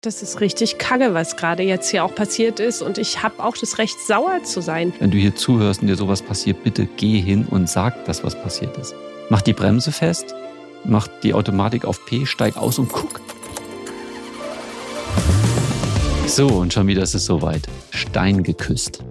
Das ist richtig kacke, was gerade jetzt hier auch passiert ist. Und ich habe auch das Recht, sauer zu sein. Wenn du hier zuhörst und dir sowas passiert, bitte geh hin und sag, dass was passiert ist. Mach die Bremse fest, mach die Automatik auf P, steig aus und guck. So, und schon wieder ist es soweit. Stein geküsst.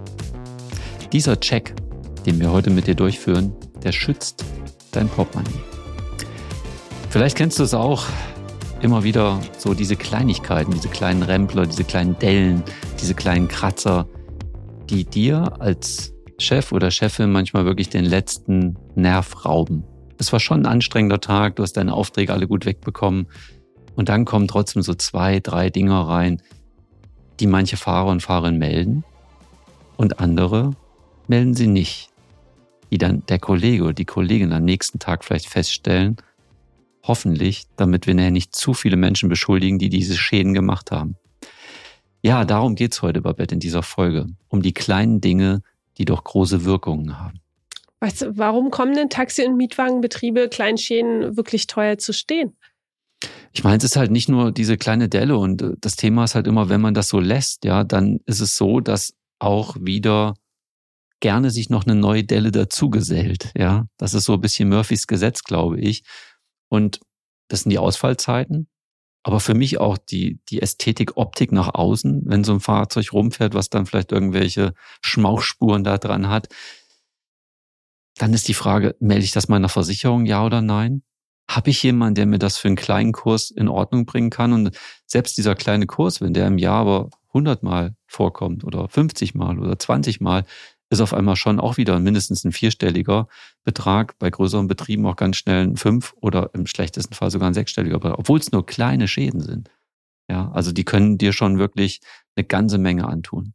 Dieser Check, den wir heute mit dir durchführen, der schützt dein Portemonnaie. Vielleicht kennst du es auch. Immer wieder so diese Kleinigkeiten, diese kleinen Rempler, diese kleinen Dellen, diese kleinen Kratzer, die dir als Chef oder Chefin manchmal wirklich den letzten Nerv rauben. Es war schon ein anstrengender Tag, du hast deine Aufträge alle gut wegbekommen und dann kommen trotzdem so 2, 3 Dinger rein, die manche Fahrer und Fahrerinnen melden und andere melden sie nicht, die dann der Kollege oder die Kollegin am nächsten Tag vielleicht feststellen, hoffentlich, damit wir nachher nicht zu viele Menschen beschuldigen, die diese Schäden gemacht haben. Ja, darum geht's heute, Babette, in dieser Folge. Um die kleinen Dinge, die doch große Wirkungen haben. Weißt du, warum kommen denn Taxi- und Mietwagenbetriebe Kleinschäden wirklich teuer zu stehen? Ich meine, es ist halt nicht nur diese kleine Delle und das Thema ist halt immer, wenn man das so lässt, ja, dann ist es so, dass auch wieder gerne sich noch eine neue Delle dazugesellt, ja. Das ist so ein bisschen Murphys Gesetz, glaube ich. Und das sind die Ausfallzeiten, aber für mich auch die Ästhetik, Optik nach außen, wenn so ein Fahrzeug rumfährt, was dann vielleicht irgendwelche Schmauchspuren da dran hat. Dann ist die Frage, melde ich das meiner Versicherung, ja oder nein? Habe ich jemanden, der mir das für einen kleinen Kurs in Ordnung bringen kann? Und selbst dieser kleine Kurs, wenn der im Jahr aber 100 Mal vorkommt oder 50 Mal oder 20 Mal, ist auf einmal schon auch wieder mindestens ein 4-stelliger Betrag, bei größeren Betrieben auch ganz schnell ein 5 oder im schlechtesten Fall sogar ein 6-stelliger Betrag, obwohl es nur kleine Schäden sind. Ja, also die können dir schon wirklich eine ganze Menge antun.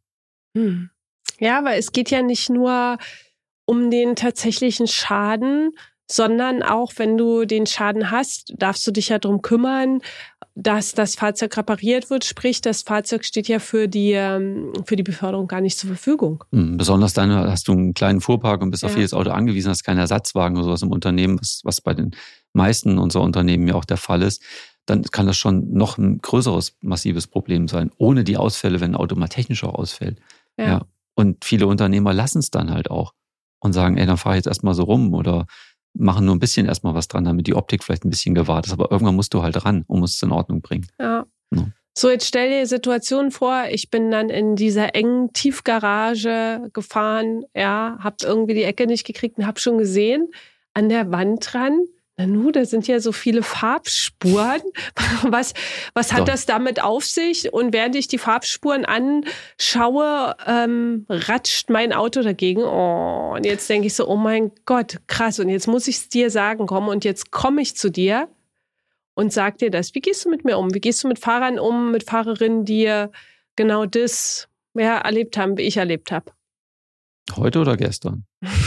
Ja, aber es geht ja nicht nur um den tatsächlichen Schaden, sondern auch, wenn du den Schaden hast, darfst du dich ja darum kümmern, dass das Fahrzeug repariert wird. Sprich, das Fahrzeug steht ja für die Beförderung gar nicht zur Verfügung. Besonders dann hast du einen kleinen Fuhrpark und bist auf jedes Auto angewiesen, hast keinen Ersatzwagen oder sowas im Unternehmen, was bei den meisten unserer Unternehmen ja auch der Fall ist. Dann kann das schon noch ein größeres, massives Problem sein, ohne die Ausfälle, wenn ein Auto mal technisch auch ausfällt. Ja. Und viele Unternehmer lassen es dann halt auch und sagen, dann fahr ich jetzt erstmal so rum oder machen nur ein bisschen erstmal was dran, damit die Optik vielleicht ein bisschen gewahrt ist. Aber irgendwann musst du halt ran, um es in Ordnung bringen. Ja. So, jetzt stell dir die Situation vor, ich bin dann in dieser engen Tiefgarage gefahren, ja, hab irgendwie die Ecke nicht gekriegt und hab schon gesehen, an der Wand dran, da sind ja so viele Farbspuren. Was hat das damit auf sich? Und während ich die Farbspuren anschaue, ratscht mein Auto dagegen. Oh, und jetzt denke ich so, oh mein Gott, krass. Und jetzt muss ich es dir sagen, komm. Und jetzt komme ich zu dir und sag dir das. Wie gehst du mit mir um? Wie gehst du mit Fahrern um, mit Fahrerinnen, die genau das erlebt haben, wie ich erlebt habe? Heute oder gestern?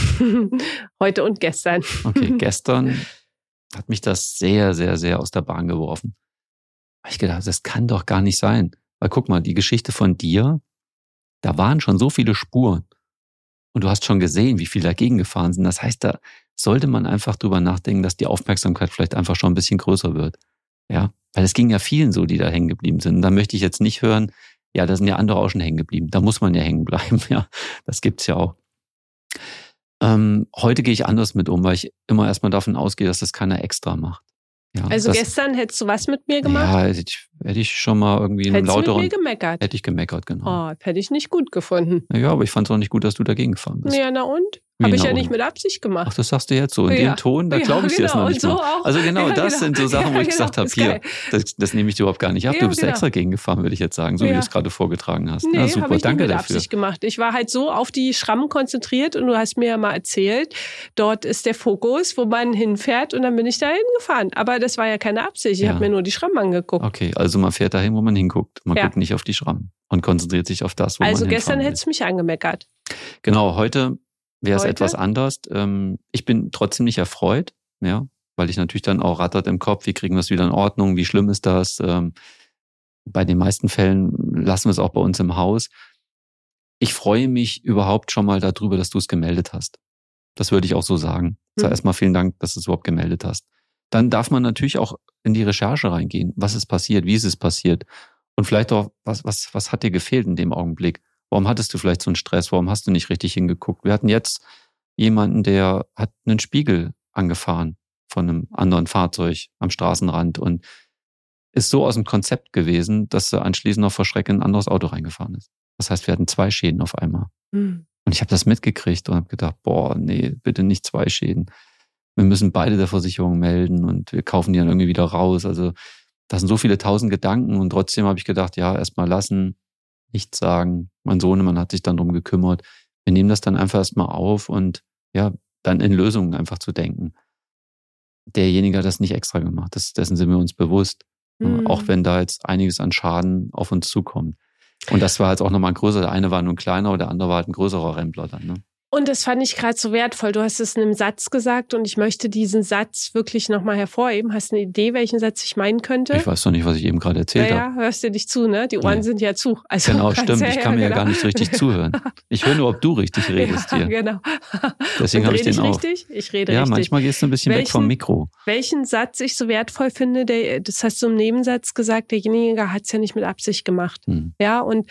Heute und gestern. Okay, gestern hat mich das sehr, sehr, sehr aus der Bahn geworfen. Da habe ich gedacht, das kann doch gar nicht sein. Weil guck mal, die Geschichte von dir, da waren schon so viele Spuren. Und du hast schon gesehen, wie viele dagegen gefahren sind. Das heißt, da sollte man einfach drüber nachdenken, dass die Aufmerksamkeit vielleicht einfach schon ein bisschen größer wird. Ja, weil es ging ja vielen so, die da hängen geblieben sind. Und da möchte ich jetzt nicht hören, ja, da sind ja andere auch schon hängen geblieben. Da muss man ja hängen bleiben. Ja, das gibt's ja auch. Heute gehe ich anders mit um, weil ich immer erstmal davon ausgehe, dass das keiner extra macht. Ja, also gestern hättest du was mit mir gemacht? Ja, hätte ich schon mal irgendwie einen lauteren... Hättest du mit mir gemeckert? Hätte ich gemeckert, genau. Oh, hätte ich nicht gut gefunden. Ja, aber ich fand es auch nicht gut, dass du dagegen gefahren bist. Ja, na und? Habe ich ja nicht mit Absicht gemacht. Ach, das sagst du jetzt so in dem Ton, da glaube ich dir das noch nicht mal. Also genau, das sind so Sachen, wo ich gesagt habe, hier, das nehme ich dir überhaupt gar nicht ab. Du bist extra gegengefahren, würde ich jetzt sagen, so wie du es gerade vorgetragen hast. Nee, super, habe ich danke nicht mit dafür. Absicht gemacht. Ich war halt so auf die Schrammen konzentriert und du hast mir ja mal erzählt, dort ist der Fokus, wo man hinfährt und dann bin ich da hingefahren. Aber das war ja keine Absicht. Ich habe mir nur die Schrammen angeguckt. Okay, also man fährt dahin, wo man hinguckt. Man guckt nicht auf die Schrammen und konzentriert sich auf das, wo man hinfahren will. Also gestern hättest du mich angemeckert. Genau, heute wäre es etwas anders. Ich bin trotzdem nicht erfreut, ja, weil ich natürlich dann auch rattert im Kopf, wie kriegen wir es wieder in Ordnung, wie schlimm ist das? Bei den meisten Fällen lassen wir es auch bei uns im Haus. Ich freue mich überhaupt schon mal darüber, dass du es gemeldet hast. Das würde ich auch so sagen. Also erstmal vielen Dank, dass du es überhaupt gemeldet hast. Dann darf man natürlich auch in die Recherche reingehen. Was ist passiert? Wie ist es passiert? Und vielleicht auch, was hat dir gefehlt in dem Augenblick? Warum hattest du vielleicht so einen Stress? Warum hast du nicht richtig hingeguckt? Wir hatten jetzt jemanden, der hat einen Spiegel angefahren von einem anderen Fahrzeug am Straßenrand und ist so aus dem Konzept gewesen, dass er anschließend noch vor Schreck in ein anderes Auto reingefahren ist. Das heißt, wir hatten 2 Schäden auf einmal. Und ich habe das mitgekriegt und habe gedacht, boah, nee, bitte nicht 2 Schäden. Wir müssen beide der Versicherung melden und wir kaufen die dann irgendwie wieder raus. Also das sind so viele 1000 Gedanken und trotzdem habe ich gedacht, ja, erstmal lassen, nichts sagen. Mein Sohnemann hat sich dann drum gekümmert. Wir nehmen das dann einfach erstmal auf und ja, dann in Lösungen einfach zu denken. Derjenige hat das nicht extra gemacht, dessen sind wir uns bewusst. Auch wenn da jetzt einiges an Schaden auf uns zukommt. Und das war jetzt auch nochmal ein größerer. Der eine war nur ein kleiner und der andere war halt ein größerer Rempler dann. Ne? Und das fand ich gerade so wertvoll. Du hast es in einem Satz gesagt und ich möchte diesen Satz wirklich nochmal hervorheben. Hast du eine Idee, welchen Satz ich meinen könnte? Ich weiß doch nicht, was ich eben gerade erzählt habe. Ja, hörst du nicht zu, ne? Die Ohren sind ja zu. Also genau, stimmt. Ich kann mir ja gar nicht so richtig zuhören. Ich höre nur, ob du richtig redest hier. Genau. Deswegen habe ich den auch. Richtig? Ich rede richtig. Ja, manchmal gehst du ein bisschen weg vom Mikro. Welchen Satz ich so wertvoll finde, das hast du im Nebensatz gesagt, derjenige hat es ja nicht mit Absicht gemacht. Ja, und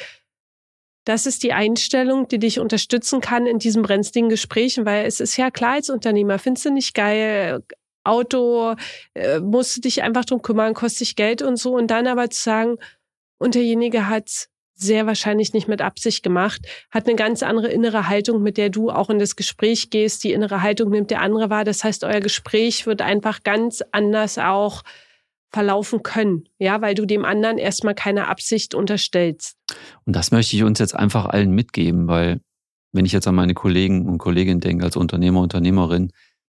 das ist die Einstellung, die dich unterstützen kann in diesen brenzligen Gesprächen, weil es ist ja klar als Unternehmer, findest du nicht geil, Auto, musst du dich einfach drum kümmern, kostet dich Geld und so. Und dann aber zu sagen, und derjenige hat es sehr wahrscheinlich nicht mit Absicht gemacht, hat eine ganz andere innere Haltung, mit der du auch in das Gespräch gehst. Die innere Haltung nimmt der andere wahr. Das heißt, euer Gespräch wird einfach ganz anders auch verlaufen können, ja, weil du dem anderen erstmal keine Absicht unterstellst. Und das möchte ich uns jetzt einfach allen mitgeben, weil wenn ich jetzt an meine Kollegen und Kolleginnen denke, als Unternehmer, Unternehmerin,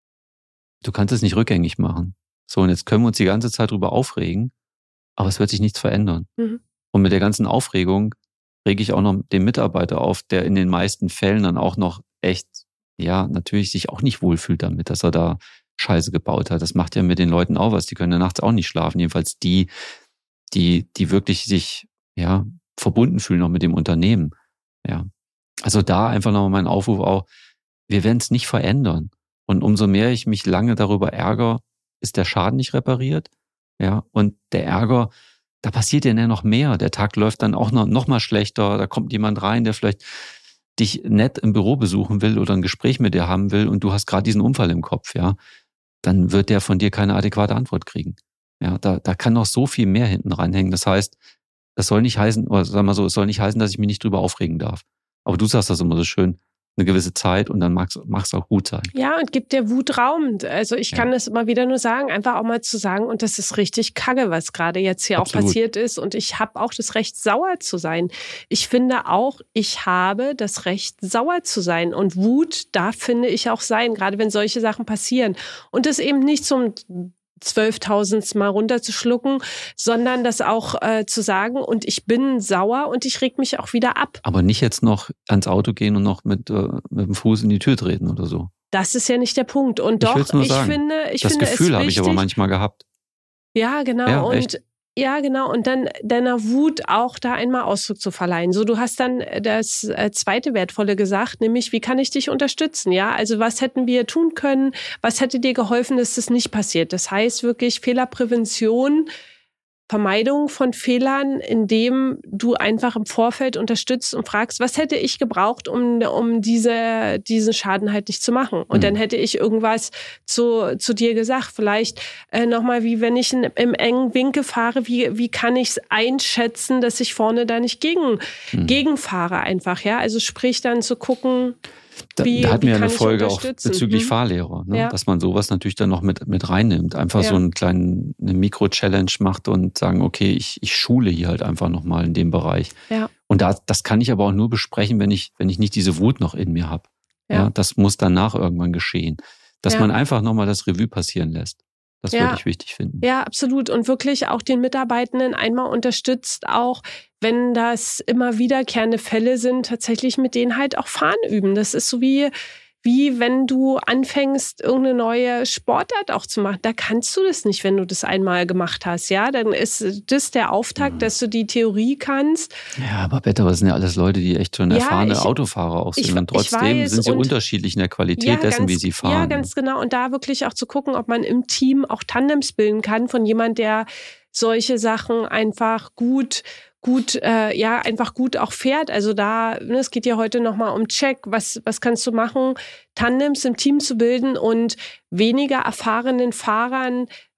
du kannst es nicht rückgängig machen. So, und jetzt können wir uns die ganze Zeit drüber aufregen, aber es wird sich nichts verändern. Und mit der ganzen Aufregung rege ich auch noch den Mitarbeiter auf, der in den meisten Fällen dann auch noch echt, ja, natürlich sich auch nicht wohlfühlt damit, dass er da Scheiße gebaut hat. Das macht ja mit den Leuten auch was. Die können ja nachts auch nicht schlafen. Jedenfalls die wirklich sich, ja, verbunden fühlen noch mit dem Unternehmen. Ja. Also da einfach nochmal mein Aufruf auch, wir werden es nicht verändern. Und umso mehr ich mich lange darüber ärgere, ist der Schaden nicht repariert. Ja. Und der Ärger, da passiert ja noch mehr. Der Tag läuft dann auch noch mal schlechter. Da kommt jemand rein, der vielleicht dich nett im Büro besuchen will oder ein Gespräch mit dir haben will und du hast gerade diesen Unfall im Kopf, ja. Dann wird der von dir keine adäquate Antwort kriegen. Ja, da kann noch so viel mehr hinten ranhängen. Das heißt, das soll nicht heißen, oder sag mal so, es soll nicht heißen, dass ich mich nicht drüber aufregen darf. Aber du sagst das immer so schön, eine gewisse Zeit und dann mag's auch gut sein. Ja, und gibt der Wut Raum. Also ich kann das immer wieder nur sagen, einfach auch mal zu sagen, und das ist richtig kacke, was gerade jetzt hier Absolut. Auch passiert ist. Und ich habe auch das Recht, sauer zu sein. Ich finde auch, ich habe das Recht, sauer zu sein. Und Wut darf, finde ich, auch sein, gerade wenn solche Sachen passieren. Und das eben nicht zum 12.000 Mal runterzuschlucken, sondern das auch zu sagen, und ich bin sauer und ich reg mich auch wieder ab. Aber nicht jetzt noch ans Auto gehen und noch mit dem Fuß in die Tür treten oder so. Das ist ja nicht der Punkt. Und doch, ich finde, das Gefühl habe ich aber manchmal gehabt. Ja, genau. Ja, und ja, genau. Und dann deiner Wut auch da einmal Ausdruck zu verleihen. So, du hast dann das zweite Wertvolle gesagt, nämlich, wie kann ich dich unterstützen? Ja, also was hätten wir tun können? Was hätte dir geholfen, dass das nicht passiert? Das heißt wirklich Fehlerprävention, Vermeidung von Fehlern, indem du einfach im Vorfeld unterstützt und fragst, was hätte ich gebraucht, um diesen Schaden halt nicht zu machen? Und dann hätte ich irgendwas zu dir gesagt. Vielleicht nochmal, wie wenn ich im engen Winkel fahre, wie kann ich es einschätzen, dass ich vorne da nicht gegenfahre einfach, ja? Also sprich dann zu gucken, da hatten wir eine Folge auch bezüglich Fahrlehrer, ne? Dass man sowas natürlich dann noch mit reinnimmt. Einfach so eine Mikro-Challenge macht und sagen, okay, ich schule hier halt einfach nochmal in dem Bereich. Ja. Und das kann ich aber auch nur besprechen, wenn ich nicht diese Wut noch in mir habe. Ja, das muss danach irgendwann geschehen. Dass man einfach nochmal das Revue passieren lässt. Das würde ich wichtig finden. Ja, absolut. Und wirklich auch den Mitarbeitenden einmal unterstützt, auch wenn das immer wiederkehrende Fälle sind, tatsächlich mit denen halt auch Fahren üben. Das ist so wie wenn du anfängst, irgendeine neue Sportart auch zu machen. Da kannst du das nicht, wenn du das einmal gemacht hast. Ja, dann ist das der Auftakt, dass du die Theorie kannst. Ja, aber das sind ja alles Leute, die echt schon erfahrene Autofahrer auch sind. Und trotzdem sind sie unterschiedlich in der Qualität dessen, wie sie fahren. Ja, ganz genau. Und da wirklich auch zu gucken, ob man im Team auch Tandems bilden kann von jemand, der solche Sachen einfach gut gut, einfach gut auch fährt. Also da, es geht ja heute nochmal um Check. Was kannst du machen, Tandems im Team zu bilden und weniger erfahrene Fahrer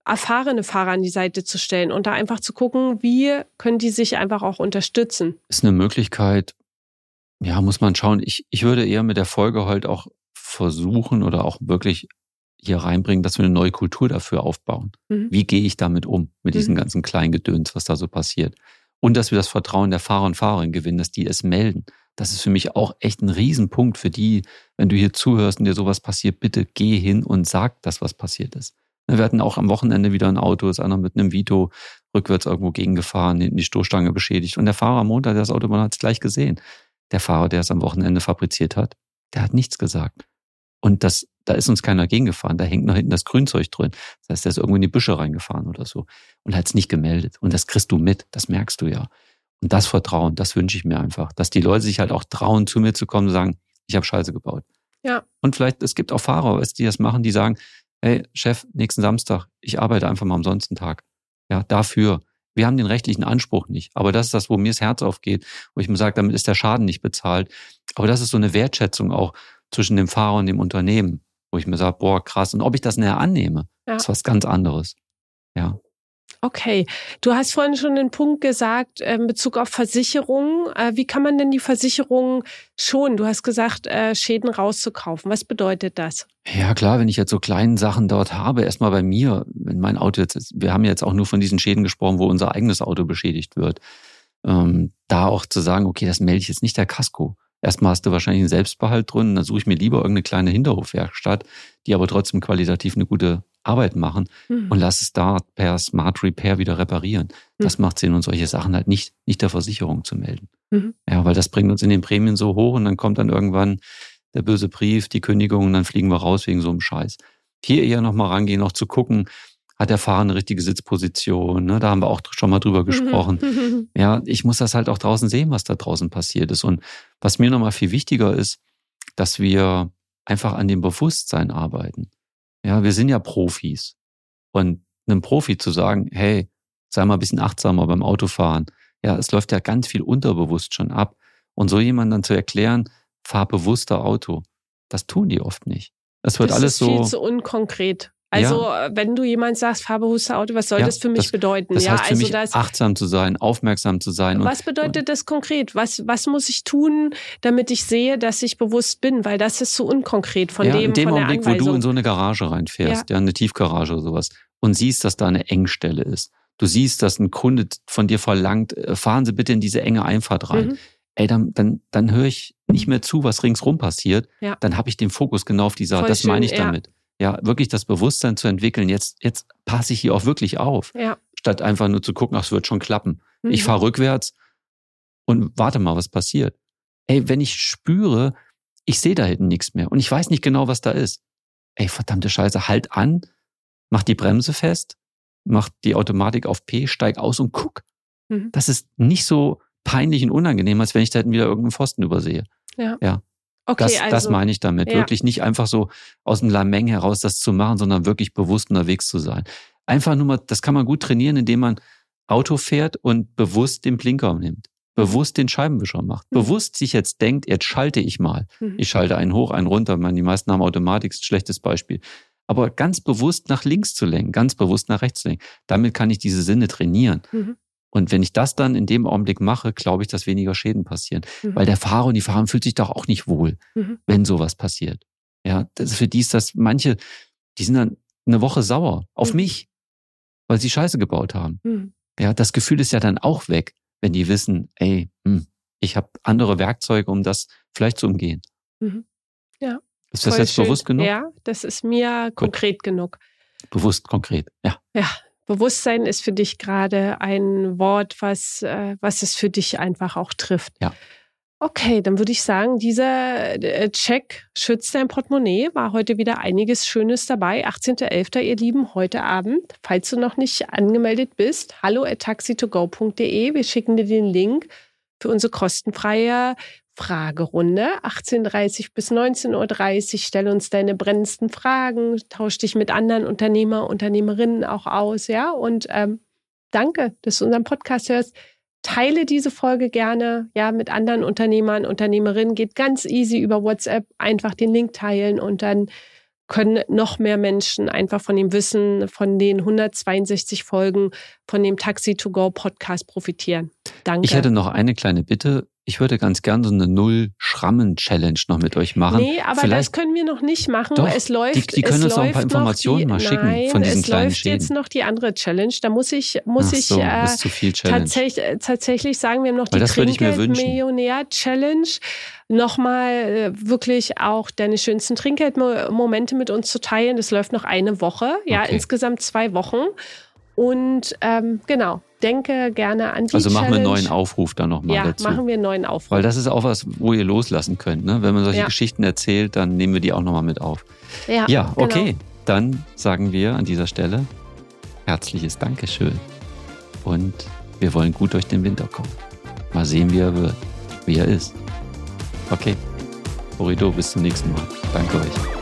an die Seite zu stellen und da einfach zu gucken, wie können die sich einfach auch unterstützen. Ist eine Möglichkeit, ja, muss man schauen. Ich würde eher mit der Folge halt auch versuchen oder auch wirklich hier reinbringen, dass wir eine neue Kultur dafür aufbauen. Wie gehe ich damit um, mit diesem ganzen Kleingedöns, was da so passiert? Und dass wir das Vertrauen der Fahrer und Fahrerinnen gewinnen, dass die es melden. Das ist für mich auch echt ein Riesenpunkt für die, wenn du hier zuhörst und dir sowas passiert, bitte geh hin und sag das, was passiert ist. Wir hatten auch am Wochenende wieder ein Auto, ist einer mit einem Vito rückwärts irgendwo gegengefahren, hinten die Stoßstange beschädigt. Und der Fahrer am Montag, der das Auto, man hat es gleich gesehen. Der Fahrer, der es am Wochenende fabriziert hat, der hat nichts gesagt. Und da ist uns keiner gegengefahren. Da hängt noch hinten das Grünzeug drin. Das heißt, der ist irgendwo in die Büsche reingefahren oder so. Und hat es nicht gemeldet. Und das kriegst du mit. Das merkst du ja. Und das Vertrauen, das wünsche ich mir einfach. Dass die Leute sich halt auch trauen, zu mir zu kommen und sagen, ich habe Scheiße gebaut. Ja. Und vielleicht, es gibt auch Fahrer, die das machen, die sagen, hey, Chef, nächsten Samstag, ich arbeite einfach mal umsonst einen Tag. Ja, dafür. Wir haben den rechtlichen Anspruch nicht. Aber das ist das, wo mir das Herz aufgeht, wo ich mir sage, damit ist der Schaden nicht bezahlt. Aber das ist so eine Wertschätzung auch zwischen dem Fahrer und dem Unternehmen, wo ich mir sage, boah, krass. Und ob ich das näher annehme, ist was ganz anderes. Ja. Okay. Du hast vorhin schon den Punkt gesagt, in Bezug auf Versicherungen. Wie kann man denn die Versicherungen schonen? Du hast gesagt, Schäden rauszukaufen. Was bedeutet das? Ja, klar, wenn ich jetzt so kleine Sachen dort habe, erstmal bei mir, wenn mein Auto jetzt ist, wir haben jetzt auch nur von diesen Schäden gesprochen, wo unser eigenes Auto beschädigt wird, da auch zu sagen, okay, das melde ich jetzt nicht der Kasko. Erstmal hast du wahrscheinlich einen Selbstbehalt drin, dann suche ich mir lieber irgendeine kleine Hinterhofwerkstatt, die aber trotzdem qualitativ eine gute Arbeit machen und lass es da per Smart Repair wieder reparieren. Das macht Sinn und solche Sachen halt nicht der Versicherung zu melden. Ja, weil das bringt uns in den Prämien so hoch und dann kommt dann irgendwann der böse Brief, die Kündigung und dann fliegen wir raus wegen so einem Scheiß. Hier eher nochmal rangehen, noch zu gucken, hat der Fahrer eine richtige Sitzposition? Ne? Da haben wir auch schon mal drüber gesprochen. Ja, ich muss das halt auch draußen sehen, was da draußen passiert ist. Und was mir nochmal viel wichtiger ist, dass wir einfach an dem Bewusstsein arbeiten. Ja, wir sind ja Profis. Und einem Profi zu sagen, hey, sei mal ein bisschen achtsamer beim Autofahren. Ja, es läuft ja ganz viel unterbewusst schon ab. Und so jemand dann zu erklären, fahr bewusster Auto. Das tun die oft nicht. Das wird alles so. Das ist viel zu unkonkret. Also, wenn du jemand sagst, fahrbewusster Auto, was soll das für mich bedeuten? Das heißt für mich, achtsam zu sein, aufmerksam zu sein. Was bedeutet das konkret? Was muss ich tun, damit ich sehe, dass ich bewusst bin? Weil das ist so unkonkret von in dem von Augenblick, der Anweisung. wo du in so eine Garage reinfährst, eine Tiefgarage oder sowas, und siehst, dass da eine Engstelle ist. Du siehst, dass ein Kunde von dir verlangt, fahren Sie bitte in diese enge Einfahrt rein. Ey, dann höre ich nicht mehr zu, was ringsrum passiert. Ja. Dann habe ich den Fokus genau auf die Sache. Das meine ich damit. Ja, wirklich das Bewusstsein zu entwickeln, jetzt passe ich hier auch wirklich auf. Ja. Statt einfach nur zu gucken, ach, es wird schon klappen. Ich fahre rückwärts und warte mal, was passiert. Ey, wenn ich spüre, ich sehe da hinten nichts mehr und ich weiß nicht genau, was da ist. Ey, verdammte Scheiße, halt an, mach die Bremse fest, mach die Automatik auf P, steig aus und guck. Das ist nicht so peinlich und unangenehm, als wenn ich da hinten wieder irgendeinen Pfosten übersehe. Ja. Okay, das meine ich damit. Wirklich nicht einfach so aus dem Lameng heraus das zu machen, sondern wirklich bewusst unterwegs zu sein. Einfach nur mal, das kann man gut trainieren, indem man Auto fährt und bewusst den Blinker nimmt. Bewusst den Scheibenwischer macht. Bewusst sich jetzt denkt, jetzt schalte ich mal. Ich schalte einen hoch, einen runter. Die meisten haben Automatik, ist ein schlechtes Beispiel. Aber ganz bewusst nach links zu lenken, ganz bewusst nach rechts zu lenken. Damit kann ich diese Sinne trainieren. Und wenn ich das dann in dem Augenblick mache, glaube ich, dass weniger Schäden passieren. Weil der Fahrer und die Fahrerin fühlt sich doch auch nicht wohl, wenn sowas passiert. Ja, für die ist das, manche, die sind dann eine Woche sauer auf mich, weil sie Scheiße gebaut haben. Ja, das Gefühl ist ja dann auch weg, wenn die wissen, ey, ich habe andere Werkzeuge, um das vielleicht zu umgehen. Ja. Ist das jetzt bewusst genug? Ja, das ist mir konkret genug. Bewusst konkret, ja. Ja. Bewusstsein ist für dich gerade ein Wort, was es für dich einfach auch trifft. Ja. Okay, dann würde ich sagen, dieser Check schützt dein Portemonnaie. War heute wieder einiges Schönes dabei. 18.11., ihr Lieben, heute Abend. Falls du noch nicht angemeldet bist, hallo@taxi2go.de. Wir schicken dir den Link für unsere kostenfreie Fragerunde. 18:30 bis 19:30 Uhr. Stell uns deine brennendsten Fragen, tausch dich mit anderen Unternehmer, Unternehmerinnen auch aus, ja. Und danke, dass du unseren Podcast hörst. teile diese Folge gerne mit anderen Unternehmern, Unternehmerinnen. Geht ganz easy über WhatsApp, einfach den Link teilen und dann können noch mehr Menschen einfach von dem Wissen, von den 162 Folgen von dem Taxi2Go-Podcast profitieren. Danke. Ich hätte noch eine kleine Bitte. Ich würde ganz gerne so eine Null-Schrammen-Challenge noch mit euch machen. Nee, aber das können wir noch nicht machen. Doch, es läuft, die können uns noch ein paar Informationen mal schicken von diesen kleinen Schäden. Es läuft jetzt noch die andere Challenge. Da muss ich das ist zu viel Challenge. Tatsächlich sagen wir noch Weil die Trinkgeld-Millionär-Challenge. Nochmal wirklich auch deine schönsten Trinkgeldmomente mit uns zu teilen. Das läuft noch eine Woche. Ja, okay. Insgesamt 2 Wochen. Und genau, denke gerne an die Also machen Challenge. wir einen neuen Aufruf da nochmal dazu. Ja, machen wir einen neuen Aufruf. Weil das ist auch was, wo ihr loslassen könnt. Ne? Wenn man solche Geschichten erzählt, dann nehmen wir die auch nochmal mit auf. Ja, okay. Genau. Dann sagen wir an dieser Stelle herzliches Dankeschön. Und wir wollen gut durch den Winter kommen. Mal sehen, wie er wird, wie er ist. Okay. Horrido, bis zum nächsten Mal. Danke euch.